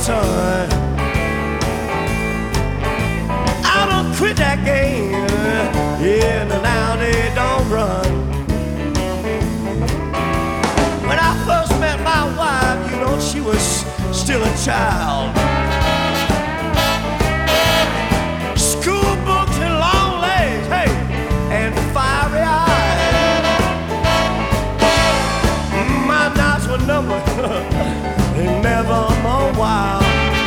son, I don't quit that game. Yeah, now they don't run. When I first met my wife, you know, she was still a child. School books and long legs, hey, and fiery eyes. My nights were numbered, and never more wild.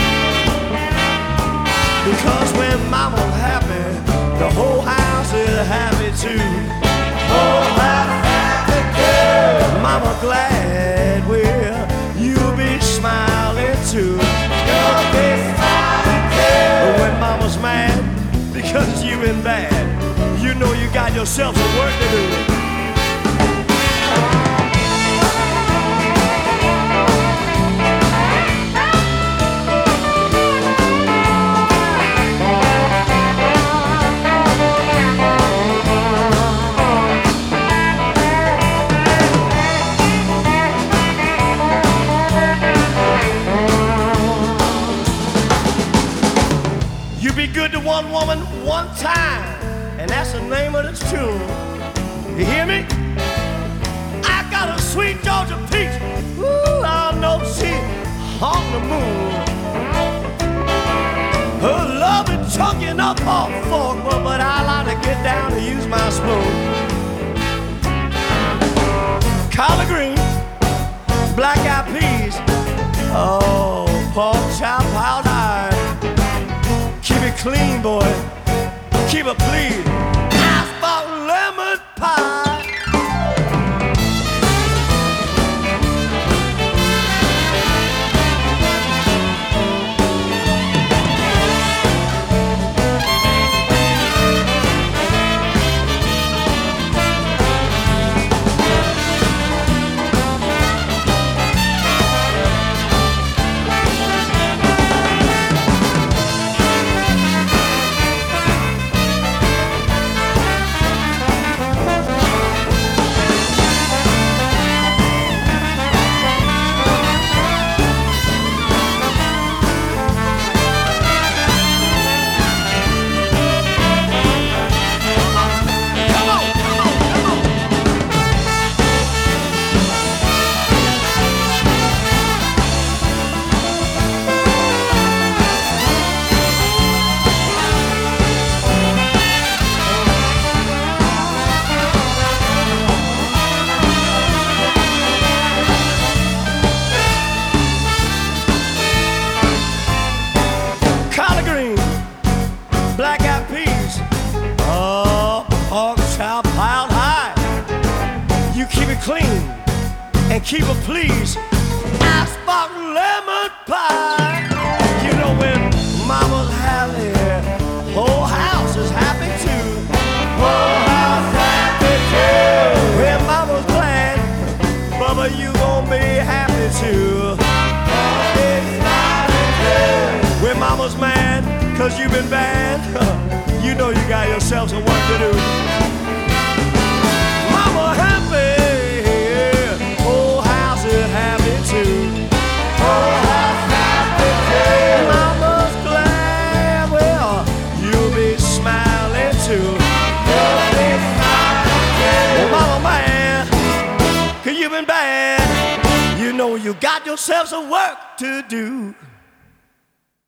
Because when mama's happy, the whole house is happy too. Oh, happy girl, mama glad, well, you'll be smiling too. You'll be smiling too. But when mama's mad because you've been bad, you know you got yourself some work to do. You be good to one woman one time, and that's the name of the tune. You hear me? I got a sweet Georgia peach. Ooh, I know she on the moon. Her love is chunking up off fork, but I like to get down to use my spoon. Collard greens, black-eyed peas, oh, pork chop piled high. Keep it clean, boy. Keep it clean. Asphalt lemon pie. Black-eyed peas, oh, pork chop piled high. You keep it clean and keep it please. Asphalt lemon pie. You know when mama's happy, whole house is happy too. Whole house happy too. When mama's glad, Bubba, you gon' be happy too. When mama's mad, 'cause you've been bad, you know you got yourself some work to do. Mama happy, whole house is happy too. Whole house happy too. Mama's glad, well, you'll be smiling too. You'll be smiling too. Well, mama mad, 'cause you've been bad, you know you got yourself some work to do.